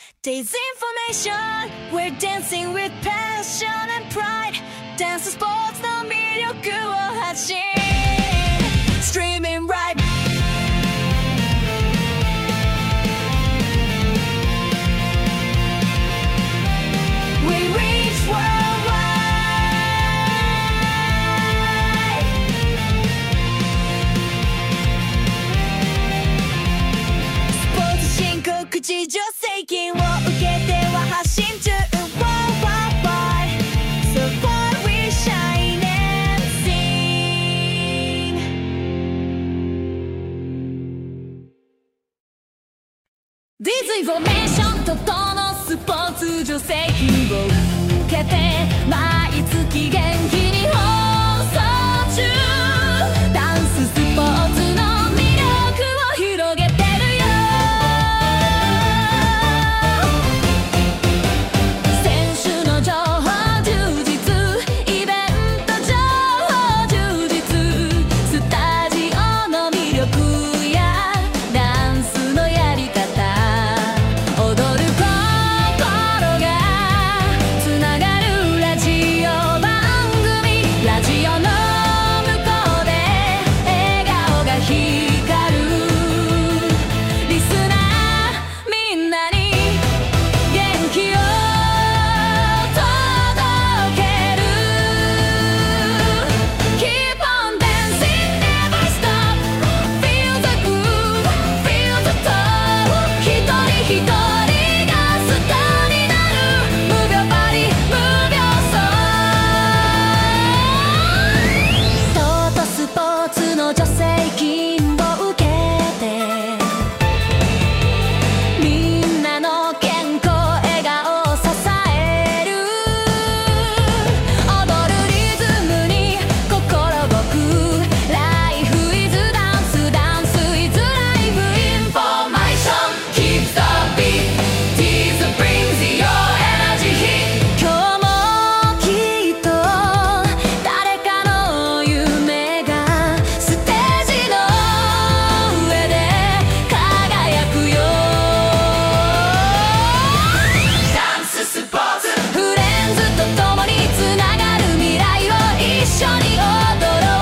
Disinformation, we're dancing with passion and pride. Dance to sports の魅力を発信 Streaming right We reach worldwide スポーツ申告時助成金を受けては発信中 Worldwide So far we shine and sing ディズインフォメーションととのスポーツ助成金を受けて毎月元気に放送中ダンススポーツの魅力を広げてるよ選手の情報充実イベント情報充実スタジオの魅力やダンスのやり方踊る心がつながるラジオ番組ラジオの向こうで笑顔が光るリスナーみんなに元気を届ける Keep on dancing never stop Feel the groove Feel the top 一人一人がスターになる無病パリ無病そうトートスポーツの助成金を受けてみんなの健康笑顔を支える踊るリズムに心動く Life is dance Dance is life Information Keeps the beat Tease brings your energy hit 今日もきっと誰かの夢がステージの上で輝くよダンススポーツフレンズと共につながる未来を一緒に踊ろう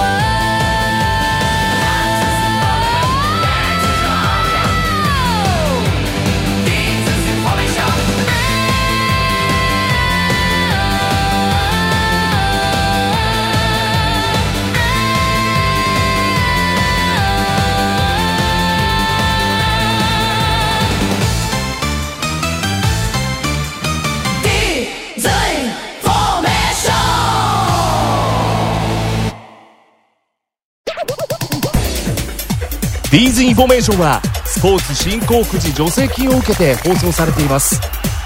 ディーズインフォメーションはスポーツ振興くじ助成金を受けて放送されています。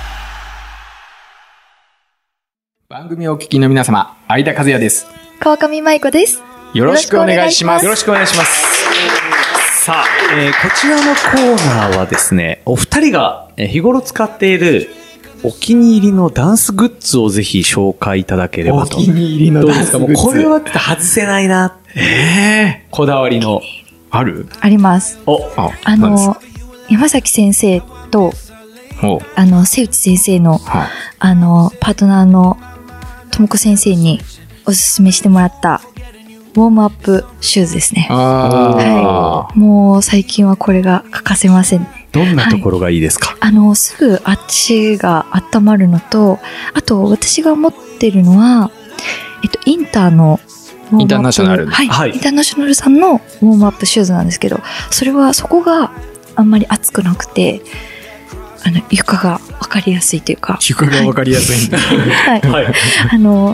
番組をお聞きの皆様、相田和也です。 川上舞子です。 よろしくお願いします。 よろしくお願いします。さあ、こちらのコーナーはですね、お二人が日頃使っているお気に入りのダンスグッズをぜひ紹介いただければと。 お気に入りのダンスグッズ。 どうですか？もうこれは外せないな。 こだわりのある？ あります。 何ですか？ 山崎先生と瀬内先生の、パートナーのともこ先生におすすめしてもらったウォームアップシューズですね。はい。もう最近はこれが欠かせませんね。 どんなところがいいですか？ すぐ足が温まるのと、あと私が持ってるのは、インターのインターナショナル。 はい。インターナショナルさんのウォームアップシューズなんですけど、そこがあんまり熱くなくて、床がわかりやすいというか。 床がわかりやすいんだ。 はい。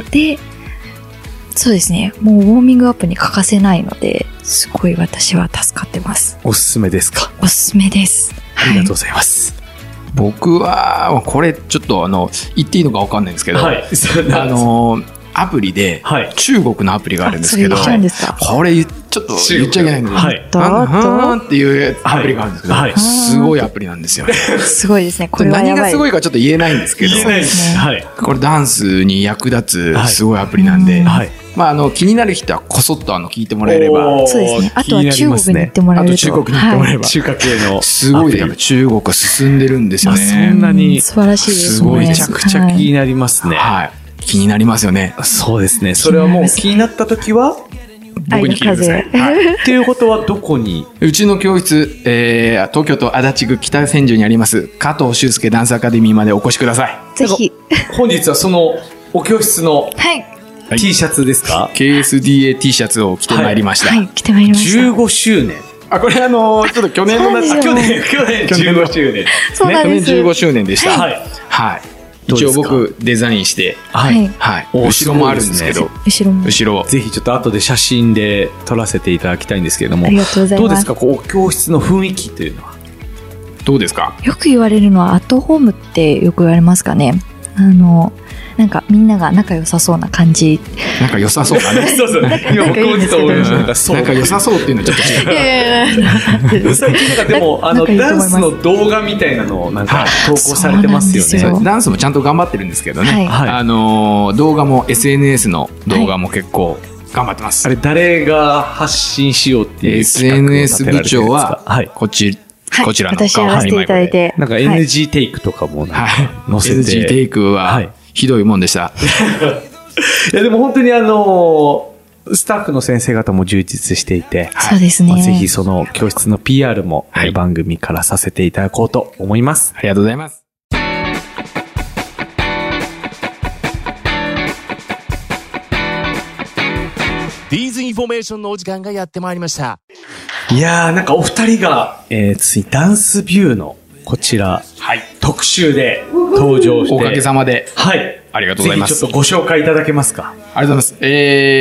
で、そうですね。もうウォーミングアップに欠かせないので、すごい私は助かってます。 おすすめですか？ おすすめです。 ありがとうございます。 僕は、これちょっと言っていいのかわかんないんですけど、アプリで、中国のアプリがあるんですけど、これちょっと言っちゃいけないんだけど、っていうアプリがあるんですけど、すごいアプリなんですよね。 すごいですね。これはやばい。 何がすごいかちょっと言えないんですけど、これダンスに役立つすごいアプリなんで、 まあ、気になる人はこそっと聞いてもらえれば。 そうですね。あとは中国に行ってもらえると。 あと中国に行ってもらえれば。 中華系の。 すごいね。中国進んでるんですよね。 そんなに。 素晴らしいですね。 すごい。めちゃくちゃ気になりますね。 はい。気になりますよね。 そうですね。それはもう気になった時は、 僕に聞いてください。 っていうことはどこに？ うちの教室、東京都足立区北千住にあります加藤修介ダンスアカデミーまでお越しください。 ぜひ。 本日はそのお教室の T シャツですか？ KSDA T シャツを着てまいりました。 はい、着てまいりました。 15周年。 あ、これちょっと去年の夏、 去年15周年。 そうなんです。 去年15周年でした。 はい。 はい。一応僕デザインして、 はい。 はい。後ろもあるんですけど、後ろ。 ぜひちょっと後で写真で撮らせていただきたいんですけれども、 ありがとうございます。 どうですか、お教室の雰囲気というのは。 どうですか？ よく言われるのはアットホームってよく言われますかね。なんかみんなが仲良さそうな感じ。 なんか良さそうだね。 そうそう。今僕もちょっと思いました。 なんか良さそうっていうのはちょっと違う。 最近なんかでもダンスの動画みたいなのをなんか投稿されてますよね。 ダンスもちゃんと頑張ってるんですけどね。動画も SNS の動画も結構頑張ってます。 あれ誰が発信しようっていう SNS 部長はこちらの私やらせていただいて、 なんか NG テイクとかも載せて、 NG テイクはひどいもんでした。 いやでも本当にスタッフの先生方も充実していて、 そうですね。 ぜひその教室の PR も番組からさせていただこうと思います。 ありがとうございます。 ディーズインフォメーションのお時間がやってまいりました。 いやー、なんかお二人が、ついダンスビューのこちら、特集で登場して。 おかげさまで。 はい。 ありがとうございます。 ぜひちょっとご紹介いただけますか？ ありがとうございます。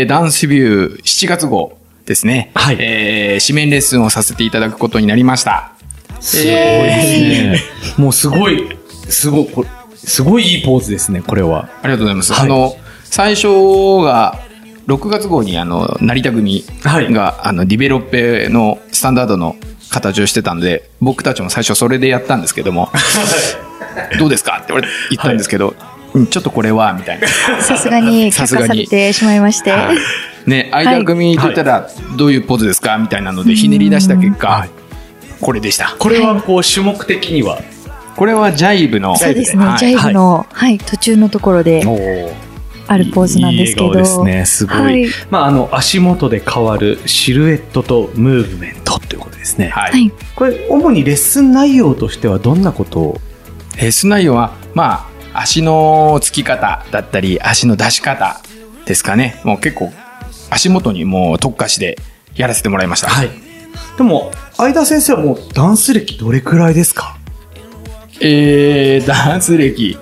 ダンスビュー7月号ですね。はい。紙面レッスンをさせていただくことになりました。 すごいですね。もうすごいいいポーズですね、これは。 ありがとうございます。最初が、6月号に成田組が、ディベロッペのスタンダードの形をしてたんで、僕たちも最初それでやったんですけども、どうですかって言ったんですけど、ちょっとこれはみたいな。 さすがに却下されてしまいまして。 ね、間組って言ったらどういうポーズですかみたいなのでひねり出した結果、これでした。 これはこう種目的には？ これはジャイブの。 そうですね、ジャイブの、途中のところで。あるポーズなんですけど。 いい笑顔ですね、すごい。足元で変わるシルエットとムーブメントということですね。はい。これ、主にレッスン内容としてはどんなことを？ レッスン内容は、足のつき方だったり、足の出し方ですかね。もう結構、足元にもう特化してやらせてもらいました。はい。 でも、相田先生はもうダンス歴どれくらいですか？ ダンス歴。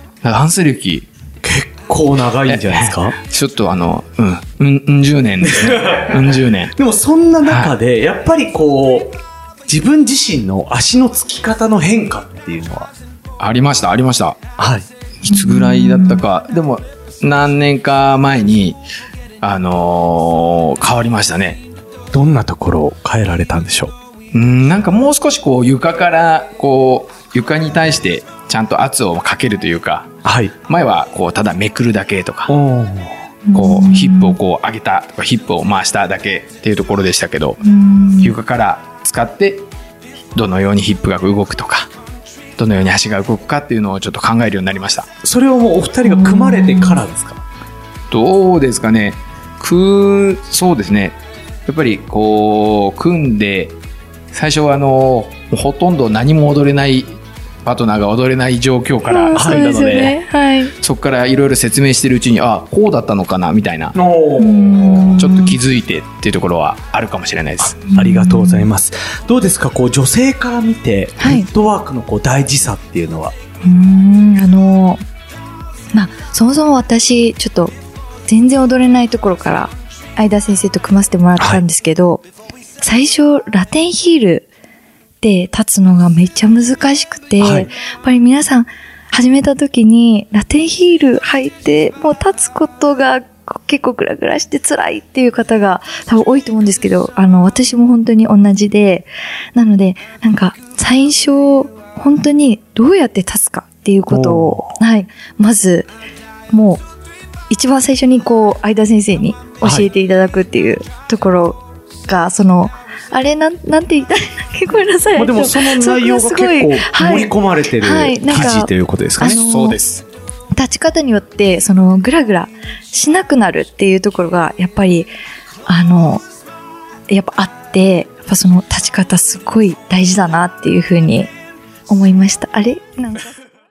結構長いんじゃないですか？ ちょっと10年ですね。10年。 でもそんな中で、やっぱりこう、自分自身の足のつき方の変化っていうのは？ ありました。 はい。 いつぐらいだったか。でも、何年か前に、変わりましたね。 どんなところを変えられたんでしょう？なんかもう少しこう床からこう床に対してちゃんと圧をかけるというか、前はこうただめくるだけとか、こうヒップをこう上げたとかヒップを回しただけっていうところでしたけど、床から使ってどのようにヒップが動くとか、どのように足が動くかっていうのをちょっと考えるようになりました。 それをもうお二人が組まれてからですか？ どうですかね。そうですね。やっぱりこう組んで最初はほとんど何も踊れないパートナーが踊れない状況から入ったので、そこからいろいろ説明してるうちにこうだったのかなみたいな、ちょっと気づいてっていうところはあるかもしれないです。 ありがとうございます。どうですか、こう女性から見てフットワークのこう大事さっていうのは？ そもそも私ちょっと全然踊れないところから相田先生と組ませてもらったんですけど、最初ラテンヒールで立つのがめっちゃ難しくて、やっぱり皆さん始めた時にラテンヒール履いてもう立つことが結構グラグラして辛いっていう方が多分多いと思うんですけど、私も本当に同じで、なのでなんか最初本当にどうやって立つかっていうことを、まずもう一番最初に相田先生に教えていただくっていうところが、あれなんて言ったらごめんなさい。 でもその内容が結構盛り込まれてる記事ということですかね。 そうです。 立ち方によって、ぐらぐらしなくなるっていうところが、やっぱり、やっぱあって、やっぱその立ち方すごい大事だなっていうふうに思いました。あれなんか。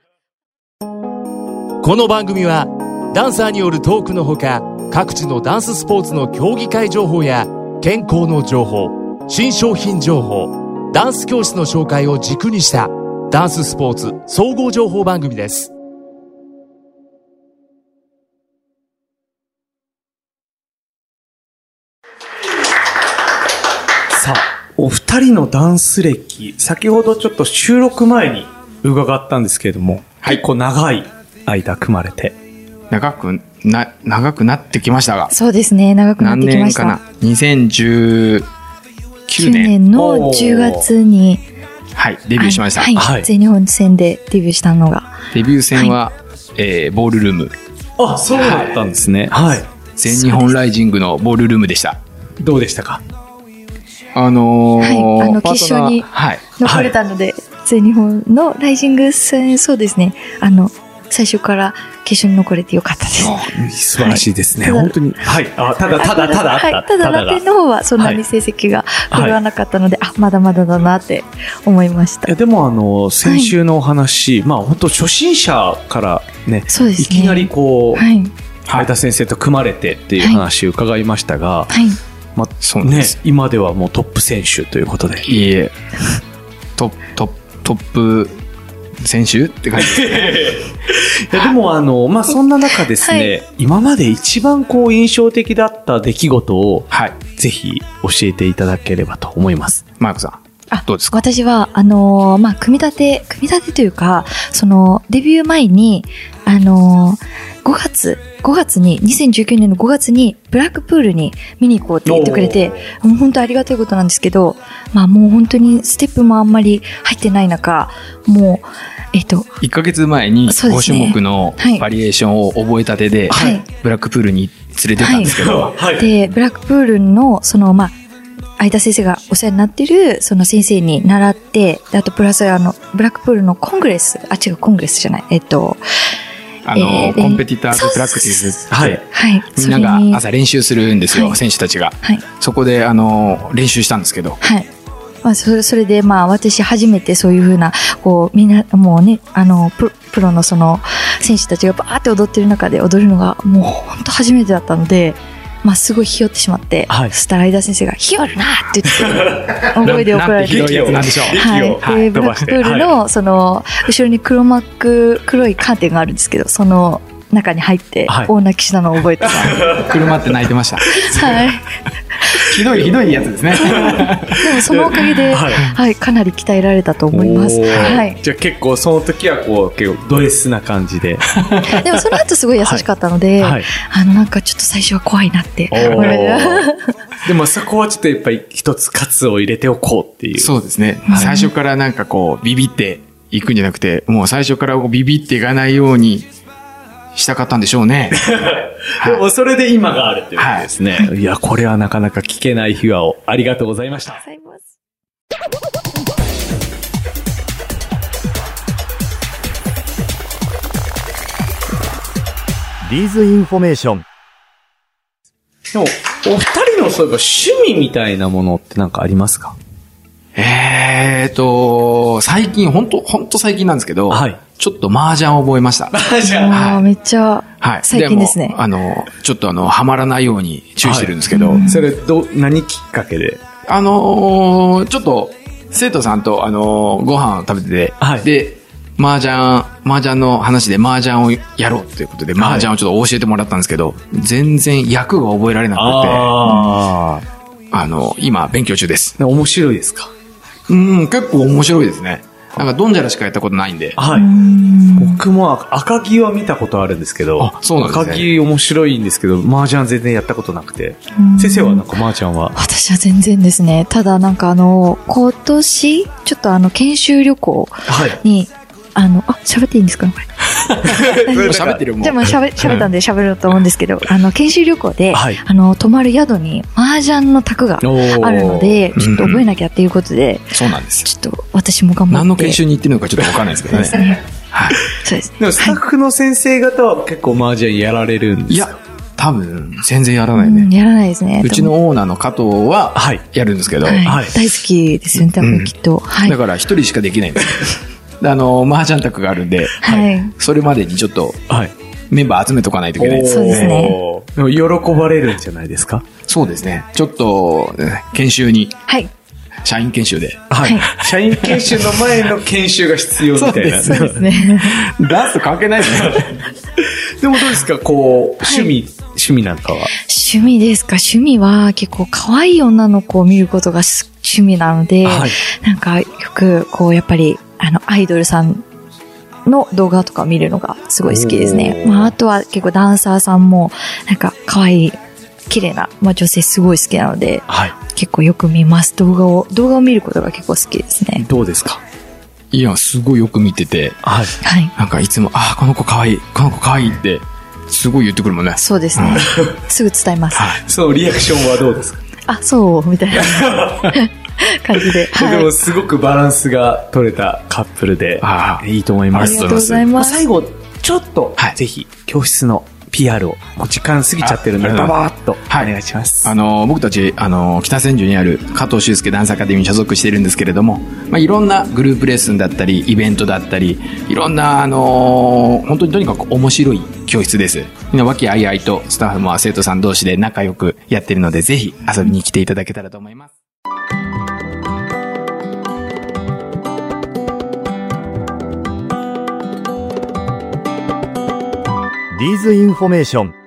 この番組は、ダンサーによるトークのほか、各地のダンススポーツの競技会情報や、健康の情報、新商品情報、ダンス教室の紹介を軸にした、ダンススポーツ総合情報番組です。 さあ、お二人のダンス歴、先ほどちょっと収録前に伺ったんですけれども、結構長い間組まれて。 長くなってきましたが。 そうですね、長くなってきました。 何年かな ?2019 年の10月に、 はい、デビューしました。 はい。全日本戦でデビューしたのが。 デビュー戦は、ボールルーム。 あ、そうだったんですね。はい。 全日本ライジングのボールルームでした。 どうでしたか？ はい、決勝に残れたので、全日本のライジング戦、そうですね、最初から決勝に残れてよかったです。 素晴らしいですね、本当に。はい。ただ打点の方はそんなに成績が振るわなかったので、まだまだだなって思いました。 でも先週のお話、本当初心者からね、いきなり相田先生と組まれてっていう話を伺いましたが、今ではもうトップ選手ということで。 いいえ、トップ選手って感じですでもそんな中ですね、今まで一番印象的だった出来事を、ぜひ教えていただければと思います。 マークさん、どうですか？ 私は組み立てというか、デビュー前に5月に2019年の5月にブラックプールに見に行こうって言ってくれて、もう本当ありがたいことなんですけど、もう本当にステップもあんまり入ってない中、もう 1ヶ月前に5種目のバリエーションを覚えたてで、ブラックプールに連れてたんですけど、 でブラックプールの相田先生がお世話になってるその先生に習って、あとプラスブラックプールのコングレスじゃない、 コンペティターズプラクティス、みんなが朝練習するんですよ、選手たちが。そこで練習したんですけど、 それで私初めてそういう風なみんなもうねプロのその選手たちがバーって踊ってる中で踊るのがもう本当初めてだったので。すごいひよってしまって、そしたら相田先生がひよるなって言って大声で怒られて、 ひどいやつなんでしょう。 でブラックプールの後ろに黒いカーテンがあるんですけど、その中に入って大泣きしたのを覚えてます。 車って泣いてました。ひどいやつですね。 でもそのおかげで、かなり鍛えられたと思います。 じゃあ結構その時は結構ド S な感じで。 でもその後すごい優しかったので、なんかちょっと最初は怖いなって思いながら。 でもそこはちょっとやっぱり一つ喝を入れておこうっていう。 そうですね。最初からなんかビビっていくんじゃなくて、もう最初からビビっていかないようにしたかったんでしょうね。 でもそれで今があるということですね。いや、これはなかなか聞けない秘話をありがとうございました。 リーズインフォメーション。 でも、お二人のそういえば趣味みたいなものって何かありますか？ 最近、ほんと最近なんですけど、ちょっと麻雀を覚えました。 めっちゃ、最近ですね。 ちょっとハマらないように注意してるんですけど。 それ、何きっかけで？ ちょっと、生徒さんと、ご飯を食べてて、で、麻雀の話で麻雀をやろうということで、麻雀をちょっと教えてもらったんですけど、全然役が覚えられなくて、今、勉強中です。 面白いですか？ 結構面白いですね。なんかドンジャラしかやったことないんで。 僕も赤城は見たことあるんですけど、 そうなんですね。 赤城面白いんですけど、麻雀全然やったことなくて。先生はなんか麻雀は？ 私は全然ですね。ただなんか今年、ちょっと研修旅行に、喋っていいんですかねこれ。 喋ってるもん。 でも喋ったんで喋ろうと思うんですけど、研修旅行で、泊まる宿に麻雀の卓があるので、ちょっと覚えなきゃっていうことで、 そうなんです。 ちょっと私も頑張って。 何の研修に行ってるのかちょっとわかんないですけどね。そうですね。 はい。そうです。 でもスタッフの先生方は結構麻雀やられるんですか？ いや、多分、全然やらないね。 やらないですね。 うちのオーナーの加藤は、やるんですけど、 大好きですよね、多分きっと。 だから一人しかできないんですよ。麻雀卓があるんで、それまでにちょっと、メンバー集めとかないといけないです。 そうですね。 でも喜ばれるんじゃないですか？ そうですね。ちょっと、研修に。社員研修で。 社員研修の前の研修が必要みたいな。 そうですね。 ダンスと関係ないですね。 でもどうですか、こう、趣味なんかは？ 趣味ですか？趣味は結構可愛い女の子を見ることが趣味なので、なんかよくこうやっぱりアイドルさんの動画とか見るのがすごい好きですね。あとは結構ダンサーさんもなんか可愛い綺麗な、女性すごい好きなので、結構よく見ます。動画を見ることが結構好きですね。 どうですか？ いや、すごいよく見てて、なんかいつも、この子可愛い、この子可愛いって、すごい言ってくるもんね。 そうですね。すぐ伝えます。 そう、リアクションはどうですか？ そうみたいな感じで。 でもすごくバランスが取れたカップルで、いいと思います。 ありがとうございます。 最後、ちょっと、ぜひ、教室のPR を、時間過ぎちゃってるんで、ババーっと、お願いします。 僕たち、北千住にある加藤修介ダンスアカデミーに所属しているんですけれども、いろんなグループレッスンだったり、イベントだったり、いろんな、本当にとにかく面白い教室です。みんな和気あいあいと、スタッフも生徒さん同士で仲良くやってるので、ぜひ遊びに来ていただけたらと思います。 ディーズインフォメーション